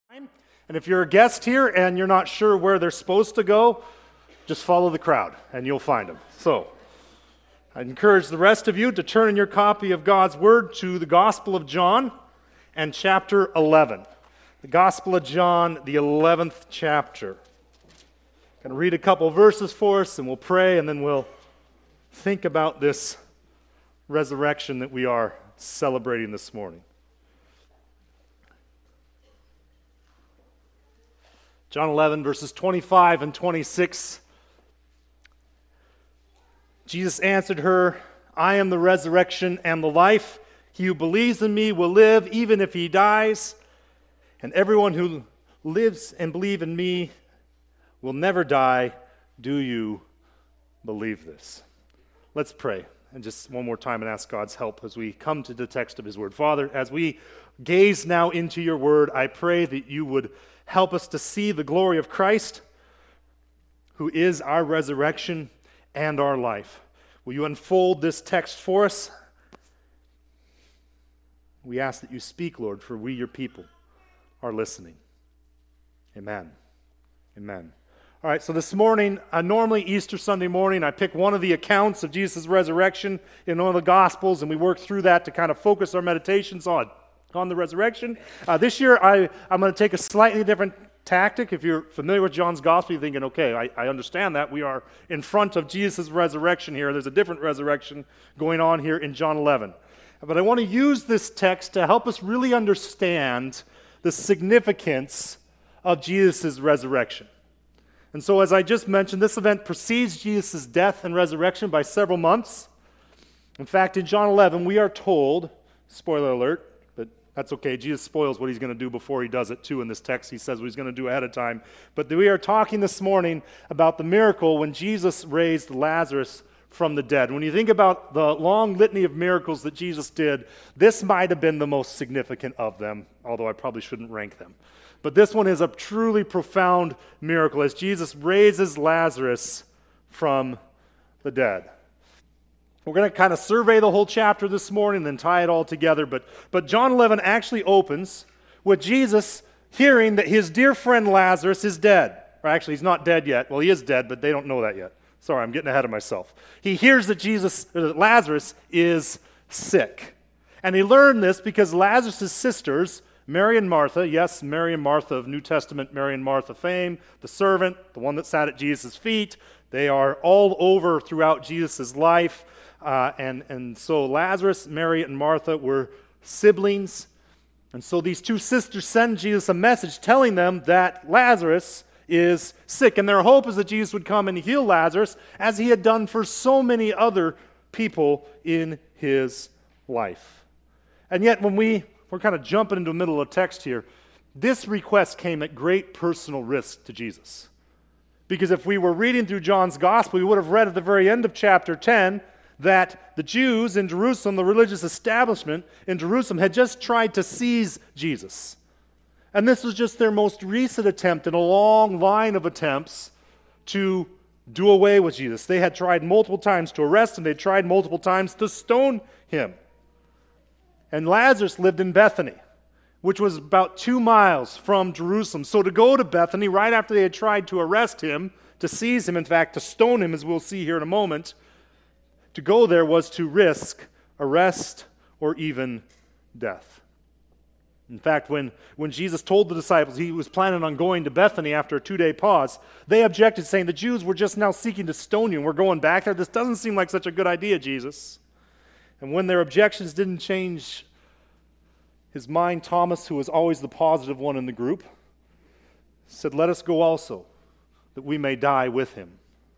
And if you're a guest here and you're not sure where they're supposed to go, just follow the crowd and you'll find them. So, I encourage the rest of you to turn in your copy of God's Word to the Gospel of John and chapter 11. The Gospel of John, the 11th chapter. I'm going to read a couple verses for us and we'll pray and then we'll think about this resurrection that we are celebrating this morning. John 11, verses 25 and 26. Jesus answered her, "I am the resurrection and the life. He who believes in me will live even if he dies. And everyone who lives and believes in me will never die. Do you believe this?" Let's pray. And just one more time and ask God's help as we come to the text of His Word. Father, as we gaze now into Your Word, I pray that You would help us to see the glory of Christ, who is our resurrection and our life. Will You unfold this text for us? We ask that You speak, Lord, for we, Your people, are listening. Amen. Amen. All right, so this morning, normally Easter Sunday morning, I pick one of the accounts of Jesus' resurrection in one of the Gospels, and we work through that to kind of focus our meditations on the resurrection. This year, I'm going to take a slightly different tactic. If you're familiar with John's Gospel, you're thinking, okay, I understand that. We are in front of Jesus' resurrection here. There's a different resurrection going on here in John 11. But I want to use this text to help us really understand the significance of Jesus' resurrection. And so, as I just mentioned, this event precedes Jesus' death and resurrection by several months. In fact, in John 11, we are told, spoiler alert, but that's okay, Jesus spoils what He's going to do before He does it too in this text. He says what He's going to do ahead of time. But we are talking this morning about the miracle when Jesus raised Lazarus from the dead. When you think about the long litany of miracles that Jesus did, this might have been the most significant of them, although I probably shouldn't rank them. But this one is a truly profound miracle as Jesus raises Lazarus from the dead. We're going to kind of survey the whole chapter this morning and then tie it all together. But John 11 actually opens with Jesus hearing that his dear friend Lazarus is dead. Or actually, he's not dead yet. Well, he is dead, but they don't know that yet. Sorry, I'm getting ahead of myself. He hears that Lazarus is sick. And he learned this because Lazarus' sisters, Mary and Martha, yes, Mary and Martha of New Testament Mary and Martha fame, the servant, the one that sat at Jesus' feet, they are all over throughout Jesus' life. And so Lazarus, Mary, and Martha were siblings. And so these two sisters send Jesus a message telling them that Lazarus is sick. And their hope is that Jesus would come and heal Lazarus as He had done for so many other people in His life. And yet when we're kind of jumping into the middle of the text here, this request came at great personal risk to Jesus. Because if we were reading through John's Gospel, we would have read at the very end of chapter 10 that the Jews in Jerusalem, the religious establishment in Jerusalem, had just tried to seize Jesus. And this was just their most recent attempt in a long line of attempts to do away with Jesus. They had tried multiple times to arrest Him. They tried multiple times to stone Him. And Lazarus lived in Bethany, which was about 2 miles from Jerusalem. So to go to Bethany right after they had tried to arrest Him, to seize Him, in fact, to stone Him, as we'll see here in a moment, to go there was to risk arrest or even death. In fact, when Jesus told the disciples He was planning on going to Bethany after a 2-day pause, they objected, saying, "The Jews were just now seeking to stone you, and we're going back there. This doesn't seem like such a good idea, Jesus." And when their objections didn't change his mind, Thomas, who was always the positive one in the group, said, "Let us go also, that we may die with Him."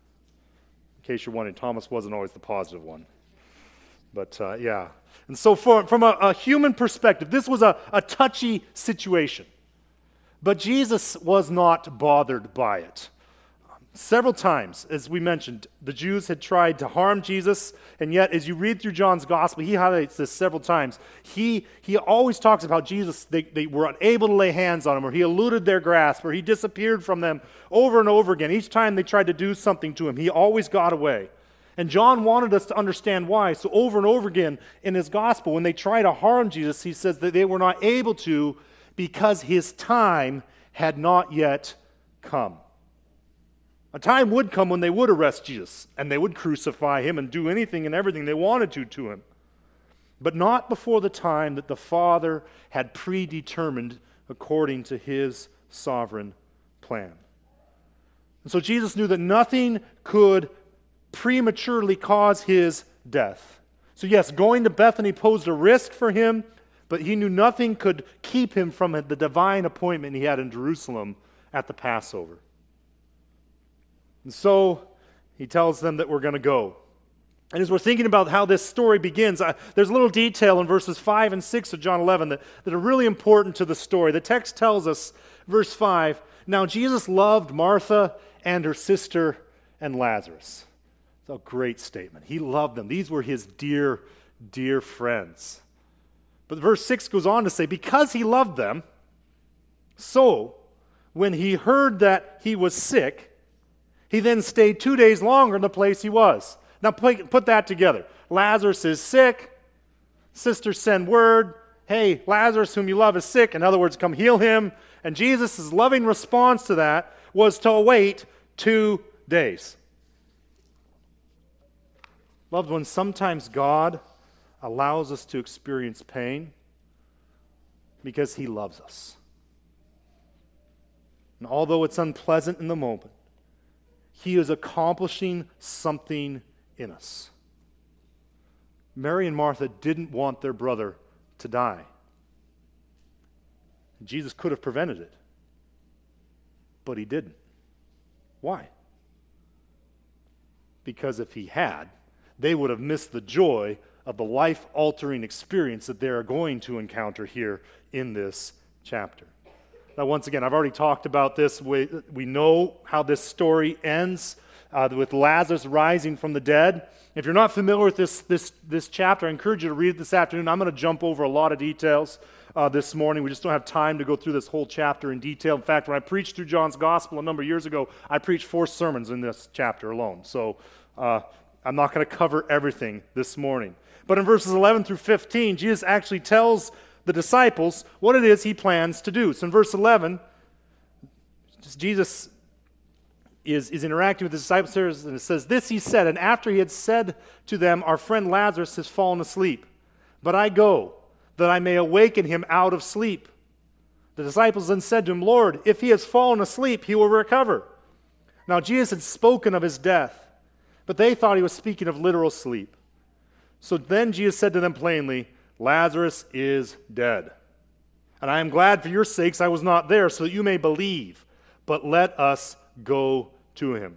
In case you're wondering, Thomas wasn't always the positive one. But yeah. And so from a human perspective, this was a touchy situation. But Jesus was not bothered by it. Several times, as we mentioned, the Jews had tried to harm Jesus, and yet as you read through John's Gospel, he highlights this several times. He always talks about Jesus, they were unable to lay hands on Him, or He eluded their grasp, or He disappeared from them over and over again. Each time they tried to do something to Him, He always got away. And John wanted us to understand why. So over and over again in his Gospel, when they try to harm Jesus, he says that they were not able to because his time had not yet come. A time would come when they would arrest Jesus, and they would crucify him and do anything and everything they wanted to him. But not before the time that the Father had predetermined according to his sovereign plan. And so Jesus knew that nothing could prematurely cause his death. So yes, going to Bethany posed a risk for him, but he knew nothing could keep him from the divine appointment he had in Jerusalem at the Passover. And so he tells them that we're going to go. And as we're thinking about how this story begins, there's a little detail in verses 5 and 6 of John 11 that are really important to the story. The text tells us, verse 5, "Now Jesus loved Martha and her sister and Lazarus." It's a great statement. He loved them. These were his dear, dear friends. But verse 6 goes on to say, because he loved them, so when he heard that he was sick, he then stayed 2 days longer in the place he was. Now put that together. Lazarus is sick. Sisters send word, hey, Lazarus whom you love is sick. In other words, come heal him. And Jesus' loving response to that was to wait 2 days. Loved ones, sometimes God allows us to experience pain because he loves us. And although it's unpleasant in the moment, he is accomplishing something in us. Mary and Martha didn't want their brother to die. Jesus could have prevented it, but he didn't. Why? Because if he had, they would have missed the joy of the life-altering experience that they are going to encounter here in this chapter. Now, once again, I've already talked about this. We know how this story ends with Lazarus rising from the dead. If you're not familiar with this chapter, I encourage you to read it this afternoon. I'm going to jump over a lot of details this morning. We just don't have time to go through this whole chapter in detail. In fact, when I preached through John's Gospel a number of years ago, I preached 4 sermons in this chapter alone. So I'm not going to cover everything this morning. But in verses 11 through 15, Jesus actually tells the disciples what it is he plans to do. So in verse 11, Jesus is interacting with the disciples, and it says, "This he said, and after he had said to them, our friend Lazarus has fallen asleep, but I go, that I may awaken him out of sleep." The disciples then said to him, "Lord, if he has fallen asleep, he will recover." Now Jesus had spoken of his death, but they thought he was speaking of literal sleep. So then Jesus said to them plainly, "Lazarus is dead. And I am glad for your sakes I was not there, so that you may believe. But let us go to him."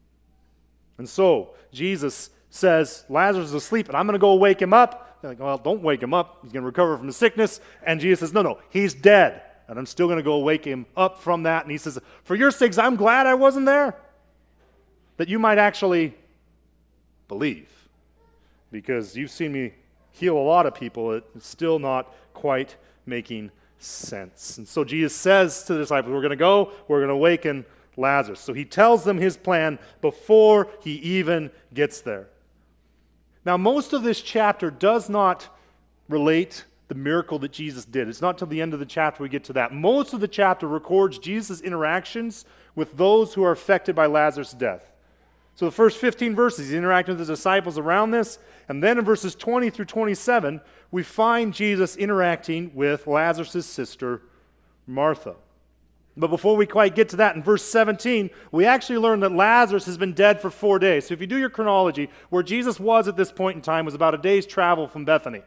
And so Jesus says, Lazarus is asleep, and I'm going to go wake him up. They're like, well, don't wake him up. He's going to recover from the sickness. And Jesus says, no, he's dead. And I'm still going to go wake him up from that. And he says, for your sakes, I'm glad I wasn't there, that you might actually believe. Because you've seen me heal a lot of people. It's still not quite making sense. And so Jesus says to the disciples, we're going to awaken Lazarus. So he tells them his plan before he even gets there. Now, most of this chapter does not relate the miracle that Jesus did. It's not till the end of the chapter we get to that. Most of the chapter records Jesus' interactions with those who are affected by Lazarus' death. So the first 15 verses, he's interacting with his disciples around this. And then in verses 20 through 27, we find Jesus interacting with Lazarus' sister, Martha. But before we quite get to that, in verse 17, we actually learn that Lazarus has been dead for 4 days. So if you do your chronology, where Jesus was at this point in time was about a day's travel from Bethany.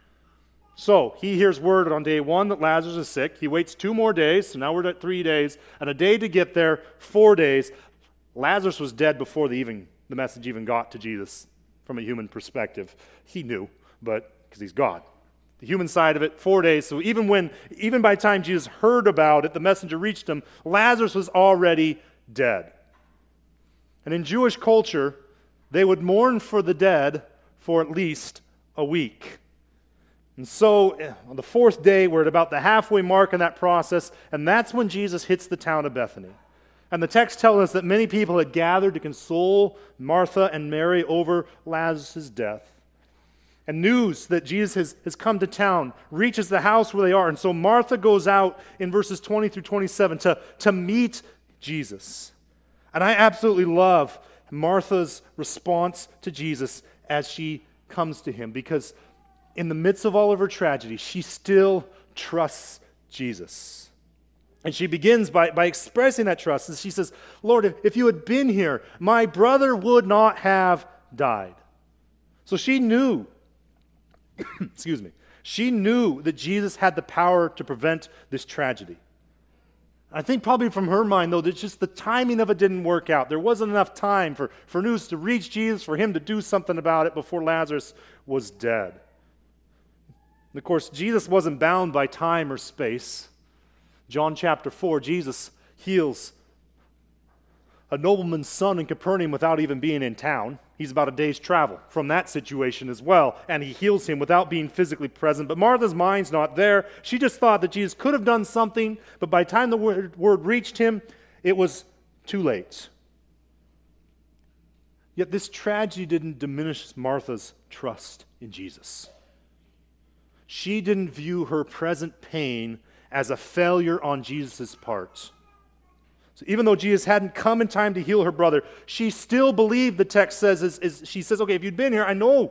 So he hears word on day 1 that Lazarus is sick. He waits 2 more days, so now we're at 3 days, and a day to get there, 4 days. Lazarus was dead before the message even got to Jesus from a human perspective. He knew, but because he's God. The human side of it, 4 days. So even by the time Jesus heard about it, the messenger reached him, Lazarus was already dead. And in Jewish culture, they would mourn for the dead for at least a week. And so on the 4th day, we're at about the halfway mark in that process, and that's when Jesus hits the town of Bethany. And the text tells us that many people had gathered to console Martha and Mary over Lazarus' death. And news that Jesus has come to town reaches the house where they are. And so Martha goes out in verses 20 through 27 to meet Jesus. And I absolutely love Martha's response to Jesus as she comes to him, because in the midst of all of her tragedy, she still trusts Jesus. And she begins by expressing that trust. And she says, Lord, if you had been here, my brother would not have died. So she knew, excuse me, she knew that Jesus had the power to prevent this tragedy. I think probably from her mind, though, that just the timing of it didn't work out. There wasn't enough time for news to reach Jesus, for him to do something about it before Lazarus was dead. And of course, Jesus wasn't bound by time or space. John chapter 4, Jesus heals a nobleman's son in Capernaum without even being in town. He's about a day's travel from that situation as well, and he heals him without being physically present. But Martha's mind's not there. She just thought that Jesus could have done something, but by the time the word reached him, it was too late. Yet this tragedy didn't diminish Martha's trust in Jesus. She didn't view her present pain as a failure on Jesus' part. So even though Jesus hadn't come in time to heal her brother, she still believed, the text says, she says, okay, if you'd been here, I know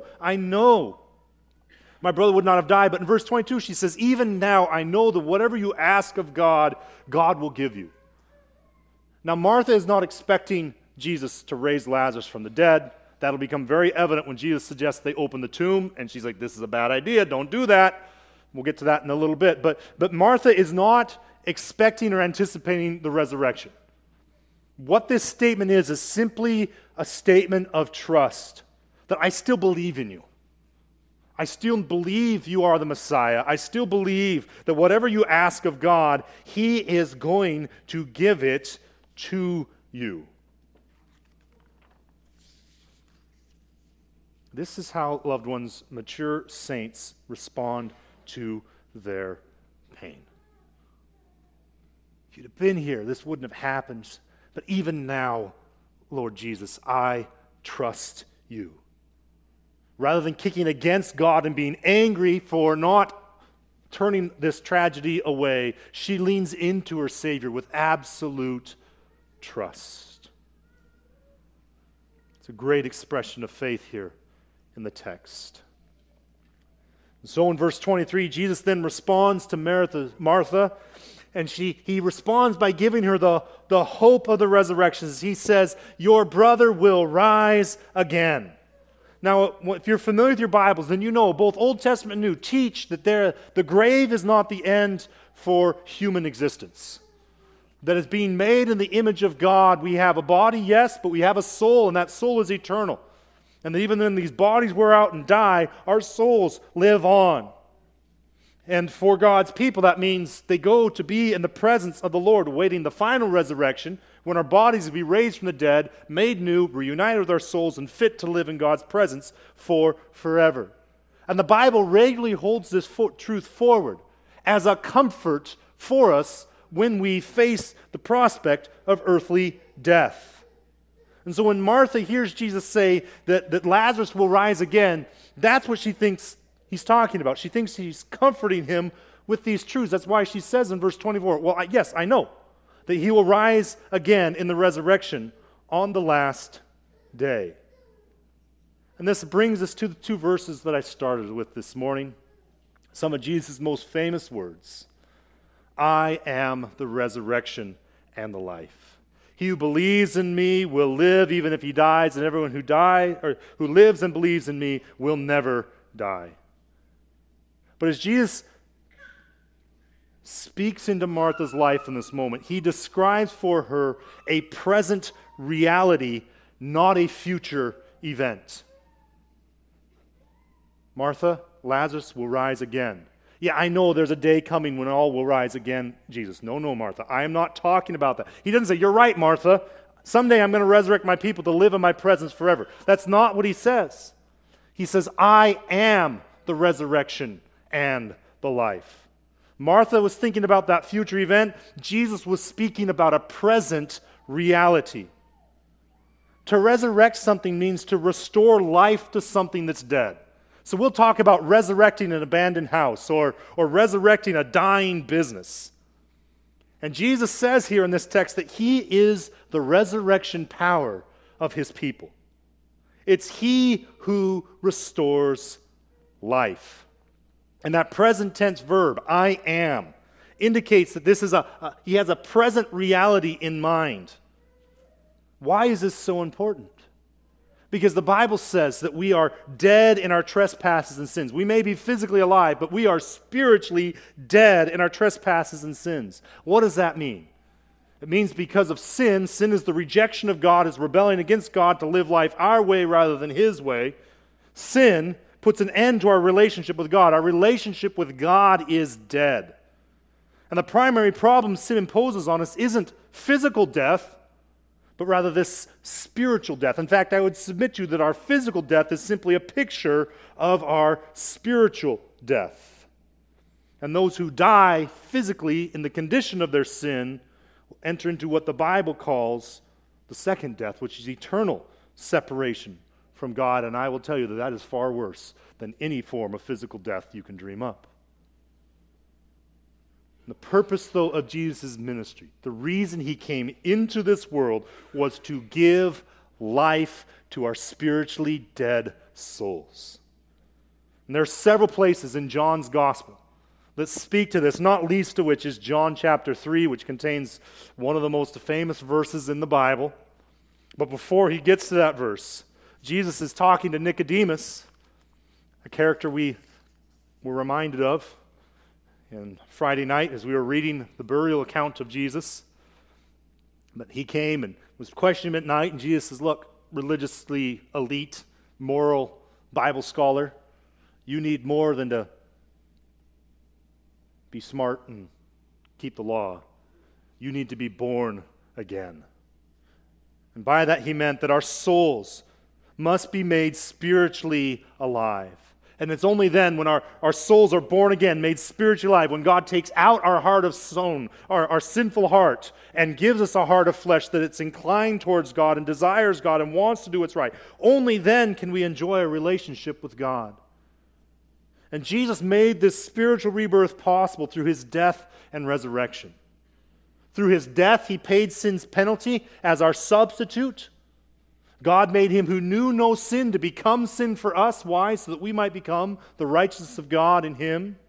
my brother would not have died. But in verse 22, she says, even now I know that whatever you ask of God, God will give you. Now Martha is not expecting Jesus to raise Lazarus from the dead. That'll become very evident when Jesus suggests they open the tomb, and she's like, this is a bad idea, don't do that. We'll get to that in a little bit. But Martha is not expecting or anticipating the resurrection. What this statement is simply a statement of trust, that I still believe in you. I still believe you are the Messiah. I still believe that whatever you ask of God, He is going to give it to you. This is how, loved ones, mature saints respond to their pain. If you'd have been here, this wouldn't have happened. But even now, Lord Jesus, I trust you. Rather than kicking against God and being angry for not turning this tragedy away, she leans into her Savior with absolute trust. It's a great expression of faith here in the text. And so in verse 23, Jesus then responds to Martha, and he responds by giving her the hope of the resurrection. He says, your brother will rise again. Now, if you're familiar with your Bibles, then you know both Old Testament and New teach that the grave is not the end for human existence. That is being made in the image of God. We have a body, yes, but we have a soul, and that soul is eternal. And that even when these bodies wear out and die, our souls live on. And for God's people, that means they go to be in the presence of the Lord, awaiting the final resurrection, when our bodies will be raised from the dead, made new, reunited with our souls, and fit to live in God's presence for forever. And the Bible regularly holds this truth forward as a comfort for us when we face the prospect of earthly death. And so when Martha hears Jesus say that Lazarus will rise again, that's what she thinks he's talking about. She thinks he's comforting him with these truths. That's why she says in verse 24, well, yes, I know that he will rise again in the resurrection on the last day. And this brings us to the two verses that I started with this morning. Some of Jesus' most famous words. I am the resurrection and the life. He who believes in me will live even if he dies, and everyone who lives and believes in me will never die. But as Jesus speaks into Martha's life in this moment, he describes for her a present reality, not a future event. Martha, Lazarus will rise again. Yeah, I know there's a day coming when all will rise again, Jesus. No, Martha, I am not talking about that. He doesn't say, you're right, Martha. Someday I'm going to resurrect my people to live in my presence forever. That's not what he says. He says, I am the resurrection and the life. Martha was thinking about that future event. Jesus was speaking about a present reality. To resurrect something means to restore life to something that's dead. So we'll talk about resurrecting an abandoned house or resurrecting a dying business. And Jesus says here in this text that he is the resurrection power of his people. It's he who restores life. And that present tense verb, I am, indicates that this is he has a present reality in mind. Why is this so important? Because the Bible says that we are dead in our trespasses and sins. We may be physically alive, but we are spiritually dead in our trespasses and sins. What does that mean? It means because of sin, sin is the rejection of God, is rebelling against God to live life our way rather than his way. Sin puts an end to our relationship with God. Our relationship with God is dead. And the primary problem sin imposes on us isn't physical death, but rather this spiritual death. In fact, I would submit to you that our physical death is simply a picture of our spiritual death. And those who die physically in the condition of their sin will enter into what the Bible calls the second death, which is eternal separation from God. And I will tell you that that is far worse than any form of physical death you can dream up. The purpose, though, of Jesus' ministry, the reason he came into this world was to give life to our spiritually dead souls. And there are several places in John's gospel that speak to this, not least of which is John chapter 3, which contains one of the most famous verses in the Bible. But before he gets to that verse, Jesus is talking to Nicodemus, a character we were reminded of and Friday night, as we were reading the burial account of Jesus, but he came and was questioning him at night, and Jesus says, look, religiously elite, moral Bible scholar, you need more than to be smart and keep the law. You need to be born again. And by that he meant that our souls must be made spiritually alive. And it's only then when our souls are born again, made spiritually alive, when God takes out our heart of stone, our sinful heart, and gives us a heart of flesh that it's inclined towards God and desires God and wants to do what's right. Only then can we enjoy a relationship with God. And Jesus made this spiritual rebirth possible through his death and resurrection. Through his death, he paid sin's penalty as our substitute. God made him who knew no sin to become sin for us. Why? So that we might become the righteousness of God in him.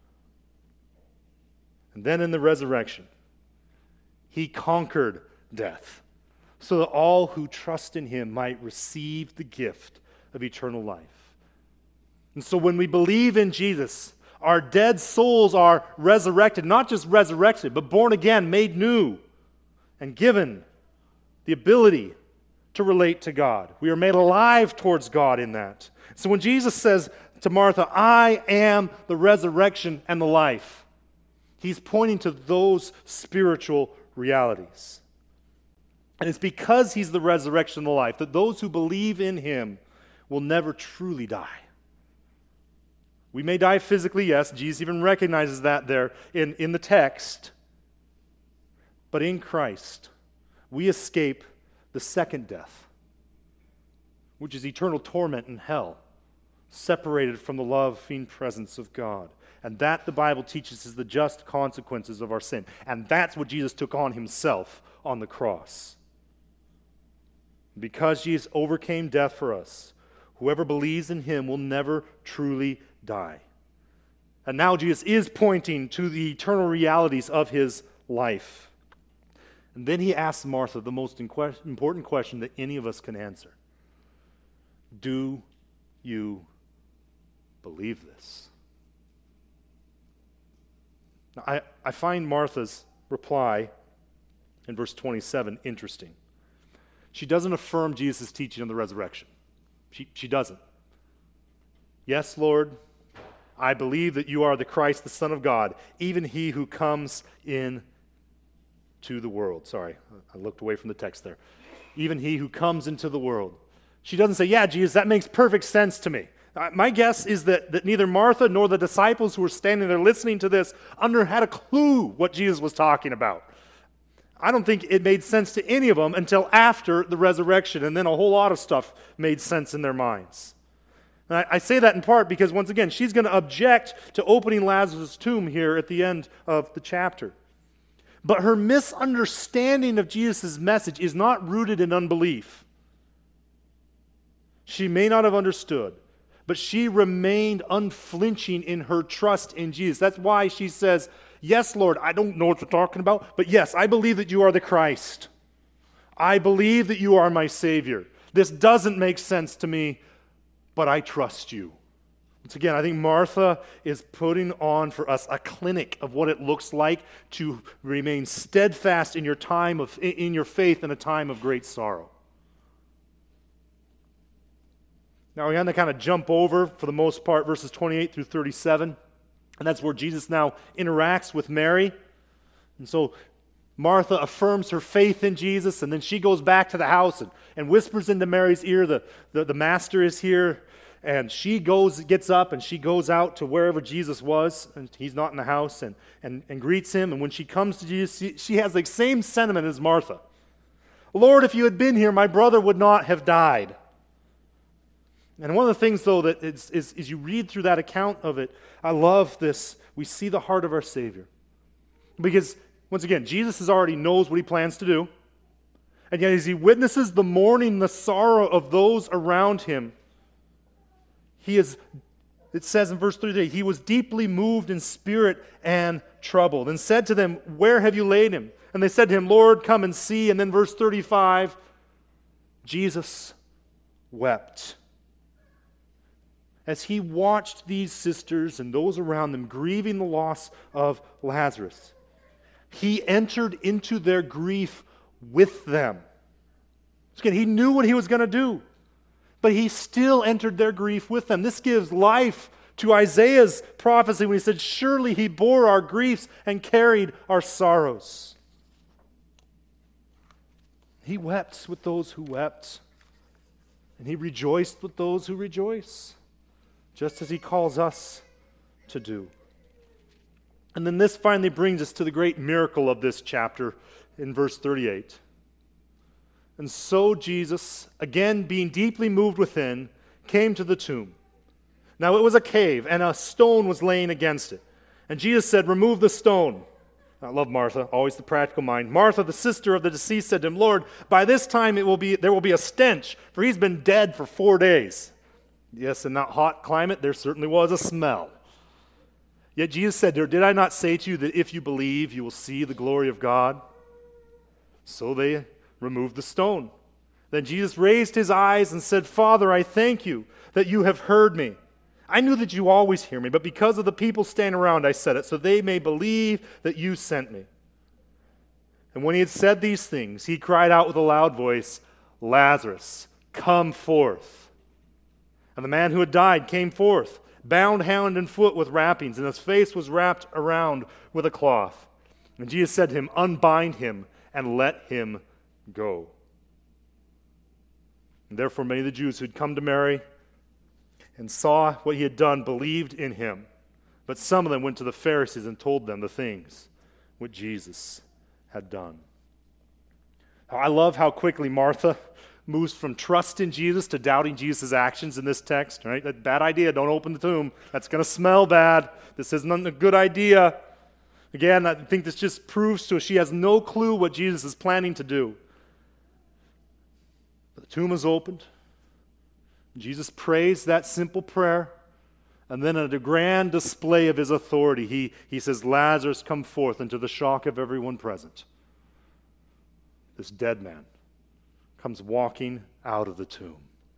And then in the resurrection, he conquered death, so that all who trust in him might receive the gift of eternal life. And so when we believe in Jesus, our dead souls are resurrected, not just resurrected, but born again, made new, and given the ability to relate to God. We are made alive towards God in that. So when Jesus says to Martha, I am the resurrection and the life, he's pointing to those spiritual realities. And it's because he's the resurrection and the life that those who believe in him will never truly die. We may die physically, yes. Jesus even recognizes that there in the text. But in Christ, we escape the second death, which is eternal torment in hell, separated from the loving presence of God. And that, the Bible teaches, is the just consequences of our sin. And that's what Jesus took on himself on the cross. Because Jesus overcame death for us, whoever believes in him will never truly die. And now Jesus is pointing to the eternal realities of his life. And then he asks Martha the most important question that any of us can answer. Do you believe this? Now, I find Martha's reply in verse 27 interesting. She doesn't affirm Jesus' teaching on the resurrection. She doesn't. Yes, Lord, I believe that you are the Christ, the Son of God, even he who comes in to the world. Sorry, I looked away from the text there. Even he who comes into the world. She doesn't say, yeah, Jesus, that makes perfect sense to me. My guess is that neither Martha nor the disciples who were standing there listening to this had a clue what Jesus was talking about. I don't think it made sense to any of them until after the resurrection, and then a whole lot of stuff made sense in their minds. And I say that in part because, once again, she's going to object to opening Lazarus' tomb here at the end of the chapter. But her misunderstanding of Jesus' message is not rooted in unbelief. She may not have understood, but she remained unflinching in her trust in Jesus. That's why she says, yes, Lord, I don't know what you're talking about, but yes, I believe that you are the Christ. I believe that you are my Savior. This doesn't make sense to me, but I trust you. Once again, I think Martha is putting on for us a clinic of what it looks like to remain steadfast in your faith in a time of great sorrow. Now we're going to kind of jump over, for the most part, verses 28 through 37. And that's where Jesus now interacts with Mary. And so Martha affirms her faith in Jesus, and then she goes back to the house and whispers into Mary's ear, the master is here. And she gets up, and she goes out to wherever Jesus was, and he's not in the house, and greets him. And when she comes to Jesus, she has the same sentiment as Martha. Lord, if you had been here, my brother would not have died. And one of the things, though, that is you read through that account of it, I love this. We see the heart of our Savior. Because, once again, Jesus already knows what he plans to do. And yet, as he witnesses the mourning, the sorrow of those around him, it says in verse 33, he was deeply moved in spirit and troubled, and said to them, where have you laid him? And they said to him, Lord, come and see. And then verse 35, Jesus wept. As he watched these sisters and those around them grieving the loss of Lazarus, he entered into their grief with them. Again, he knew what he was going to do, but he still entered their grief with them. This gives life to Isaiah's prophecy when he said, surely he bore our griefs and carried our sorrows. He wept with those who wept, and he rejoiced with those who rejoice, just as he calls us to do. And then this finally brings us to the great miracle of this chapter in verse 38. And so Jesus, again being deeply moved within, came to the tomb. Now it was a cave, and a stone was laying against it. And Jesus said, remove the stone. I love Martha, always the practical mind. Martha, the sister of the deceased, said to him, Lord, by this time there will be a stench, for he's been dead for 4 days. Yes, in that hot climate, there certainly was a smell. Yet Jesus said to her, did I not say to you that if you believe, you will see the glory of God? So they removed the stone. Then Jesus raised his eyes and said, Father, I thank you that you have heard me. I knew that you always hear me, but because of the people standing around, I said it, so they may believe that you sent me. And when he had said these things, he cried out with a loud voice, Lazarus, come forth. And the man who had died came forth, bound hand and foot with wrappings, and his face was wrapped around with a cloth. And Jesus said to him, unbind him and let him go. And therefore many of the Jews who had come to Mary and saw what he had done believed in him. But some of them went to the Pharisees and told them the things which Jesus had done. I love how quickly Martha moves from trust in Jesus to doubting Jesus' actions in this text. Right? That bad idea, don't open the tomb. That's going to smell bad. This isn't a good idea. Again, I think this just proves to us she has no clue what Jesus is planning to do. But the tomb is opened. Jesus prays that simple prayer. And then at a grand display of his authority, he says, Lazarus, come forth, and to the shock of everyone present, this dead man comes walking out of the tomb.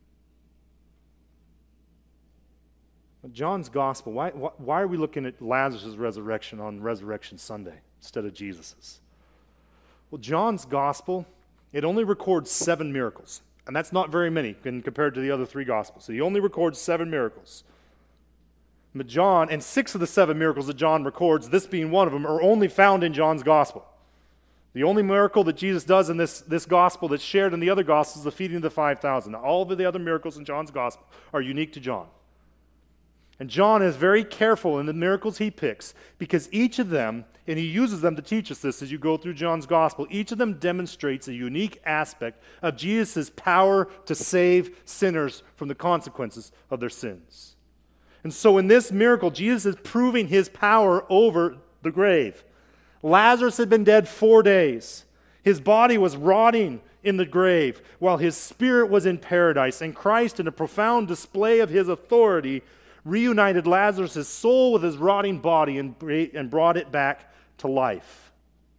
John's gospel, why are we looking at Lazarus' resurrection on Resurrection Sunday instead of Jesus's? Well, John's gospel, it only records 7 miracles. And that's not very many compared to the other 3 gospels. So he only records 7 miracles. But John, and 6 of the 7 miracles that John records, this being one of them, are only found in John's gospel. The only miracle that Jesus does in this gospel that's shared in the other gospels is the feeding of the 5,000. All of the other miracles in John's gospel are unique to John. And John is very careful in the miracles he picks because each of them, and he uses them to teach us this as you go through John's gospel, each of them demonstrates a unique aspect of Jesus' power to save sinners from the consequences of their sins. And so in this miracle, Jesus is proving his power over the grave. Lazarus had been dead 4 days. His body was rotting in the grave while his spirit was in paradise. And Christ, in a profound display of his authority, reunited Lazarus' soul with his rotting body and brought it back to life.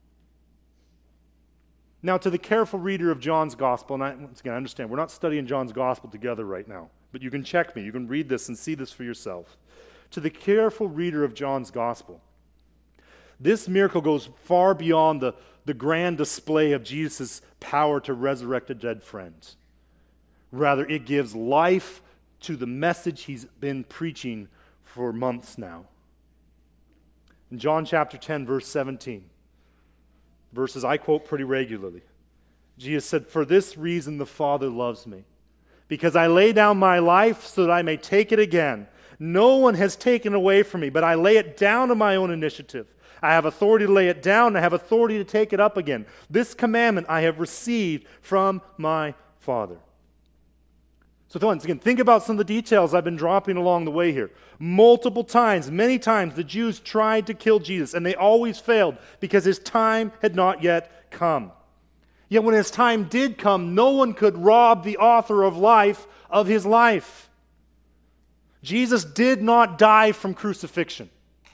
Now, to the careful reader of John's gospel, and once again, I understand, we're not studying John's gospel together right now, but you can check me. You can read this and see this for yourself. To the careful reader of John's gospel, this miracle goes far beyond the grand display of Jesus' power to resurrect a dead friend. Rather, it gives life to the message he's been preaching for months now. In John chapter 10, verse 17, verses I quote pretty regularly, Jesus said, "For this reason the Father loves me, because I lay down my life so that I may take it again. No one has taken it away from me, but I lay it down on my own initiative. I have authority to lay it down, and I have authority to take it up again. This commandment I have received from my Father." So once again, think about some of the details I've been dropping along the way here. Multiple times, many times, the Jews tried to kill Jesus, and they always failed because his time had not yet come. Yet when his time did come, no one could rob the author of life of his life. Jesus did not die from crucifixion.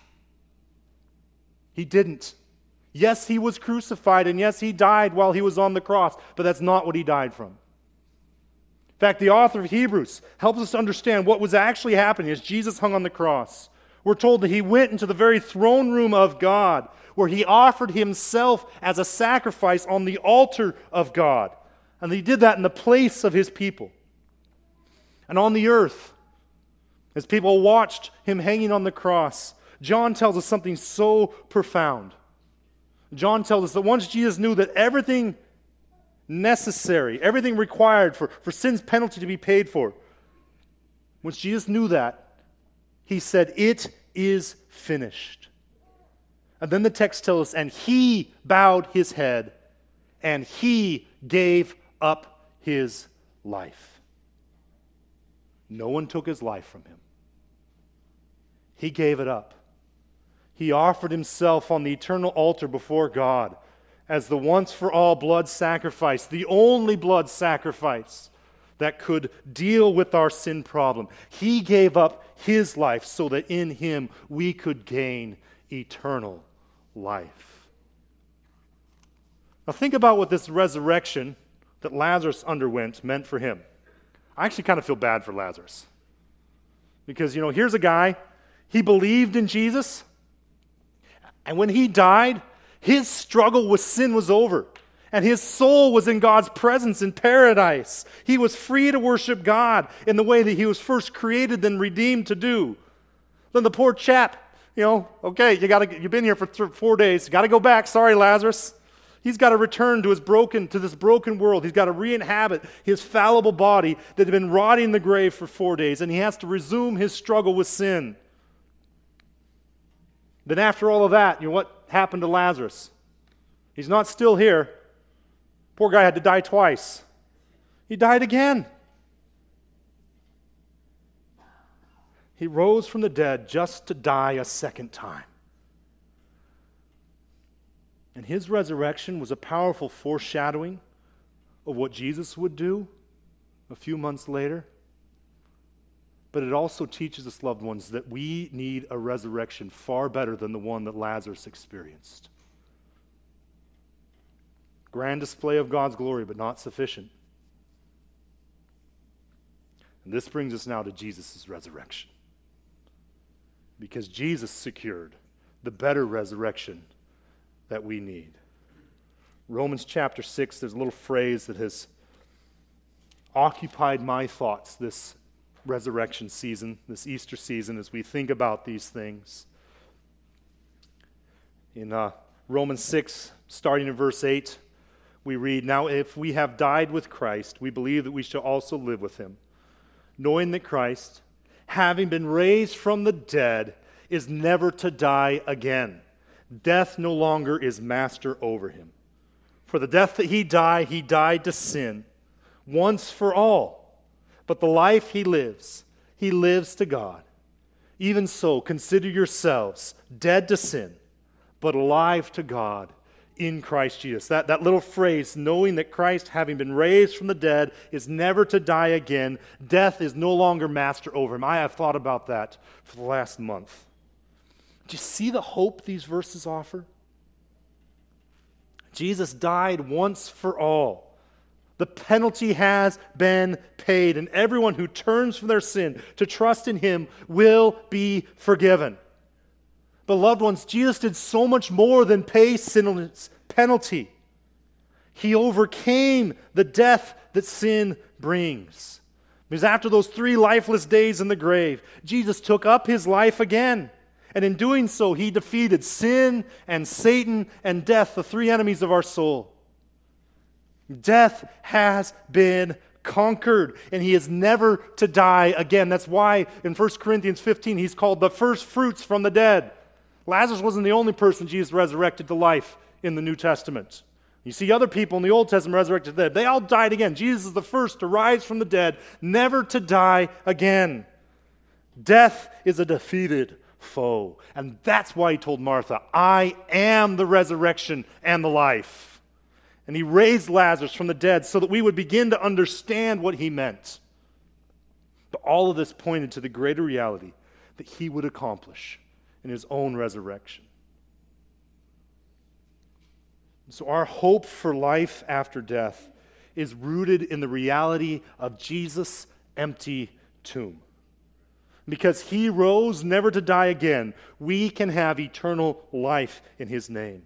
He didn't. Yes, he was crucified, and yes, he died while he was on the cross, but that's not what he died from. In fact, the author of Hebrews helps us to understand what was actually happening as Jesus hung on the cross. We're told that he went into the very throne room of God, where he offered himself as a sacrifice on the altar of God. And he did that in the place of his people. And on the earth, as people watched him hanging on the cross, John tells us something so profound. John tells us that once Jesus knew that everything necessary, everything required for sin's penalty to be paid for, once Jesus knew that, he said, "It is finished." And then the text tells us, and he bowed his head, and he gave up his life. No one took his life from him. He gave it up. He offered himself on the eternal altar before God as the once-for-all blood sacrifice, the only blood sacrifice that could deal with our sin problem. He gave up his life so that in him we could gain eternal life. Now think about what this resurrection that Lazarus underwent meant for him. I actually kind of feel bad for Lazarus. Because, here's a guy, he believed in Jesus, and when he died, his struggle with sin was over, and his soul was in God's presence in paradise. He was free to worship God in the way that he was first created and redeemed to do. Then the poor chap, okay, you've been here for 4 days, you got to go back. Sorry, Lazarus. He's got to return to this broken world. He's got to re-inhabit his fallible body that had been rotting in the grave for 4 days, and he has to resume his struggle with sin. Then after all of that, what happened to Lazarus? He's not still here. Poor guy had to die twice. He died again. He rose from the dead just to die a second time. And his resurrection was a powerful foreshadowing of what Jesus would do a few months later. But it also teaches us, loved ones, that we need a resurrection far better than the one that Lazarus experienced. Grand display of God's glory, but not sufficient. And this brings us now to Jesus' resurrection. Because Jesus secured the better resurrection that we need. Romans chapter 6, there's a little phrase that has occupied my thoughts this resurrection season, this Easter season, as we think about these things. In Romans 6, starting in verse 8, we read, "Now if we have died with Christ, we believe that we shall also live with him, knowing that Christ, having been raised from the dead, is never to die again. Death no longer is master over him. For the death that he died to sin, once for all. But the life he lives to God. Even so, consider yourselves dead to sin, but alive to God in Christ Jesus. That little phrase, knowing that Christ, having been raised from the dead, is never to die again. Death is no longer master over him. I have thought about that for the last month. Do you see the hope these verses offer? Jesus died once for all. The penalty has been paid, and everyone who turns from their sin to trust in him will be forgiven. Beloved ones, Jesus did so much more than pay sin's penalty. He overcame the death that sin brings. Because after those 3 lifeless days in the grave, Jesus took up his life again. And in doing so, he defeated sin and Satan and death, the 3 enemies of our soul. Death has been conquered, and he is never to die again. That's why in 1 Corinthians 15, he's called the first fruits from the dead. Lazarus wasn't the only person Jesus resurrected to life in the New Testament. You see other people in the Old Testament resurrected to the dead. They all died again. Jesus is the first to rise from the dead, never to die again. Death is a defeated foe. And that's why he told Martha, I am the resurrection and the life. And he raised Lazarus from the dead so that we would begin to understand what he meant. But all of this pointed to the greater reality that he would accomplish in his own resurrection. So our hope for life after death is rooted in the reality of Jesus' empty tomb. Because he rose never to die again, we can have eternal life in his name.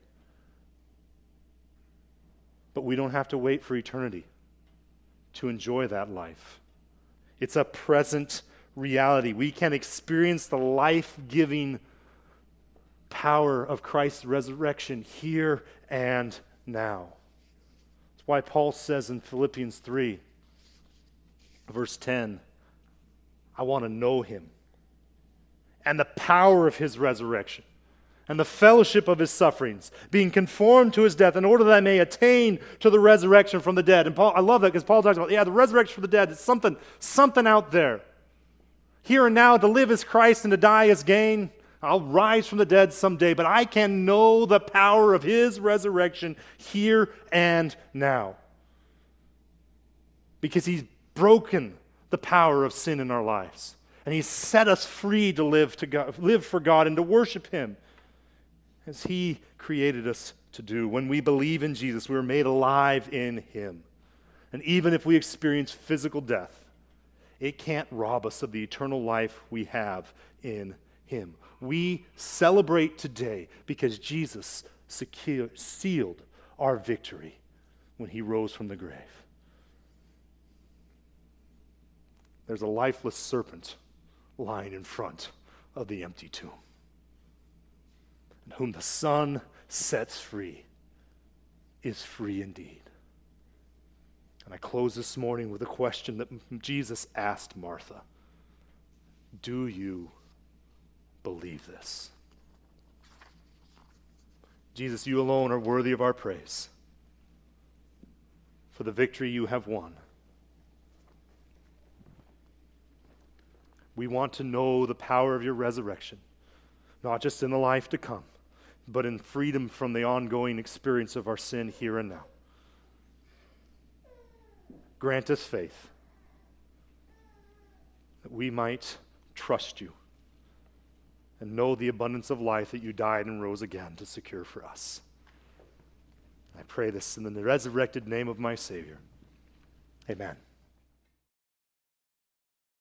But we don't have to wait for eternity to enjoy that life. It's a present reality. We can experience the life-giving power of Christ's resurrection here and now. That's why Paul says in Philippians 3, verse 10, I want to know him and the power of his resurrection and the fellowship of his sufferings, being conformed to his death in order that I may attain to the resurrection from the dead. And Paul, I love that because Paul talks about, the resurrection from the dead is something out there. Here and now, to live is Christ and to die is gain. I'll rise from the dead someday, but I can know the power of his resurrection here and now. Because he's broken the power of sin in our lives. And he's set us free to live for God and to worship him as he created us to do. When we believe in Jesus, we are made alive in him. And even if we experience physical death, it can't rob us of the eternal life we have in him. We celebrate today because Jesus sealed our victory when he rose from the grave. There's a lifeless serpent lying in front of the empty tomb. And whom the Son sets free is free indeed. And I close this morning with a question that Jesus asked Martha. Do you believe this? Jesus, you alone are worthy of our praise for the victory you have won. We want to know the power of your resurrection, not just in the life to come, but in freedom from the ongoing experience of our sin here and now. Grant us faith that we might trust you and know the abundance of life that you died and rose again to secure for us. I pray this in the resurrected name of my Savior. Amen.